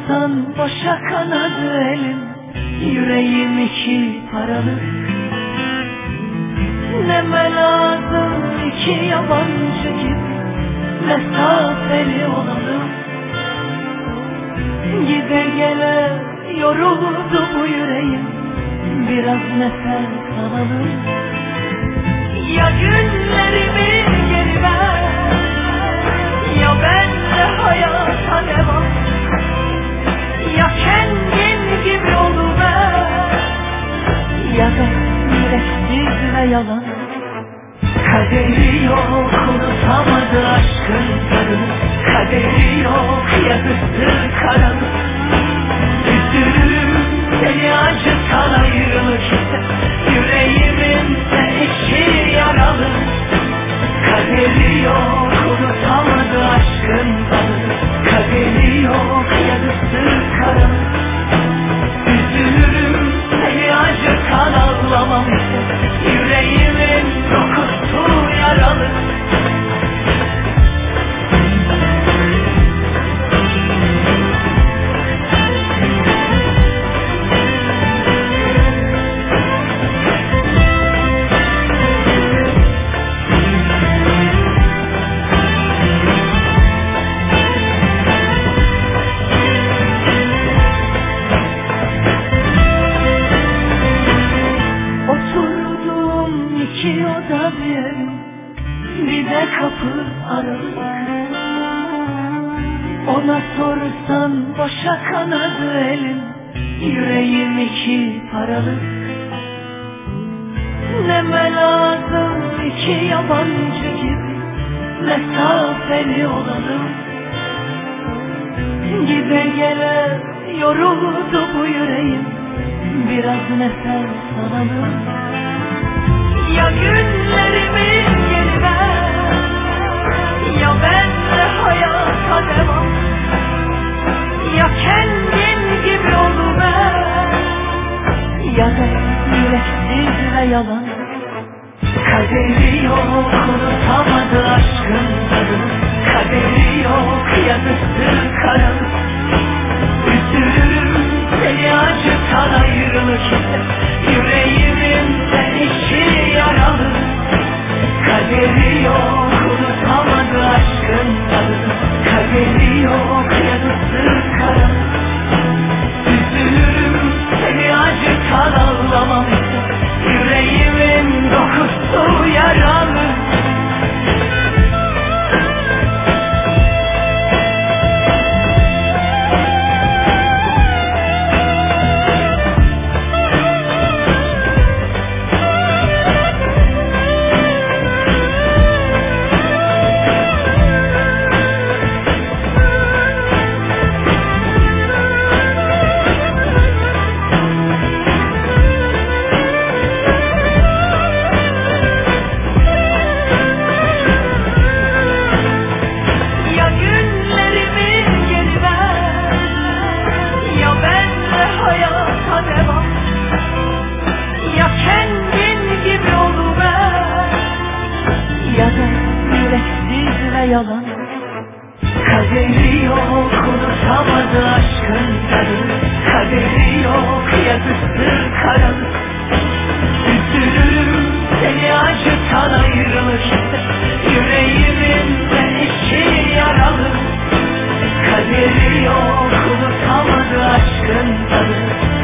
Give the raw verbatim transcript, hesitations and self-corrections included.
sorsan boşa kanadı elim, yüreğim iki paralık. Neme lazım iki yabancı gibi, mesafeli olalım. Gide gele yoruldu bu yüreğim, biraz nefes alalım. Ya günlerimi geri ver, ya benle hayata devam, ya kendin gibi oluver, ya da yüreksiz ve yalan. Kaderi yok, unutamadı aşkın tadını. Kaderi yok, yazısı karanlık. Üzülürüm seni acıtan ayrılık ise, yüreğimin de içi yaralı. Kaderi yok, unutamadı aşkın tadını. Kaderi yok, yazısı karanlık. Üzülürüm seni acıtan ağlamam ise, yüreğimin dokusu yaralı. İki oda bir evim, bir de kapı aralık. Ona sorsan boşa kanadı elim, yüreğim iki paralık. Neme lazım iki yabancı gibi, mesafeli olalım. Gide gele yoruldu bu yüreğim, biraz nefes alalım. Ya günlerimi geri ver, ya benle hayata devam, ya kendin gibi oluver, ya da yüreksiz ve yalan. Kaderi yok, unutamadı aşkın tadını. Kaderi yok, yazısı karanlık. Üzülürüm seni acıtan ayrılık ise, yüreğimin de içi yaralı. Kaderi yok, unutamadı aşkın tadını. Kaderi yok, yazısı karanlık. Üzülürüm seni acıtan ağlamam ise, yüreğimin dokusu yaralı. Yalan. Kaderi yok, unutamadı aşkın tadını. Kaderi yok, yazısı karanlık. Üzülürüm seni acıtan ayrılık ise, yüreğimin de içi yaralı. Kaderi yok, unutamadı aşkın tadını.